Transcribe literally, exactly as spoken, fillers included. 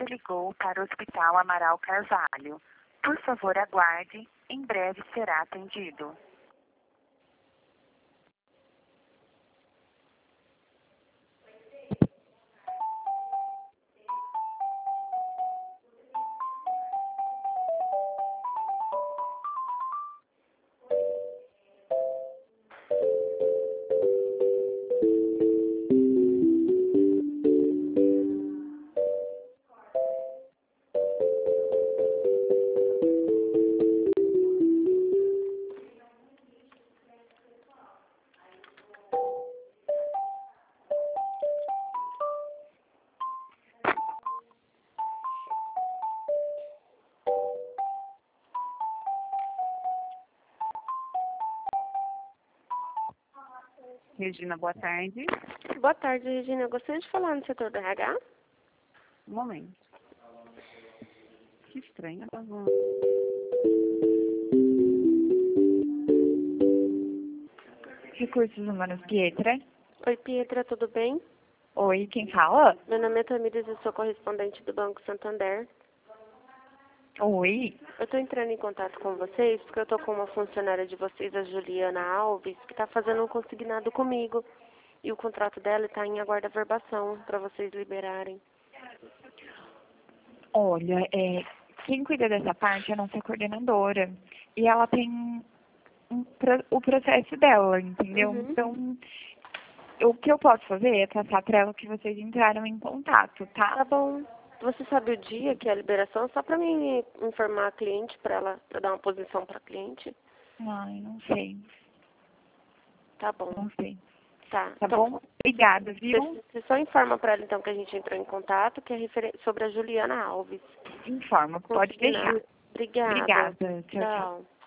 ligou para o Hospital Amaral Carvalho. Por favor, aguarde. Em breve será atendido. Regina, boa tarde. Boa tarde, Regina. Eu gostaria de falar no setor do R H. Um momento. Que estranho. Tá bom. Recursos Humanos Pietra. Oi, Pietra, tudo bem? Oi, quem fala? Meu nome é Tamires e sou correspondente do Banco Santander. Oi. Eu estou entrando em contato com vocês porque eu estou com uma funcionária de vocês, a Juliana Alves, que está fazendo um consignado comigo. E o contrato dela está em aguarda-verbação para vocês liberarem. Olha, é, quem cuida dessa parte é a nossa coordenadora. E ela tem um, pro- o processo dela, entendeu? Uhum. Então, o que eu posso fazer é passar para ela que vocês entraram em contato, tá? Tá bom. Você sabe o dia que é a liberação? Só para mim informar a cliente, para ela pra dar uma posição para a cliente? Ai, não sei. Tá bom. Não sei. Tá. Tá Então, bom? Obrigada, viu? Você, você só informa para ela, então, que a gente entrou em contato, que é referen- sobre a Juliana Alves. Informa, pode deixar. Obrigada. Obrigada. Tchau, tchau. Tchau.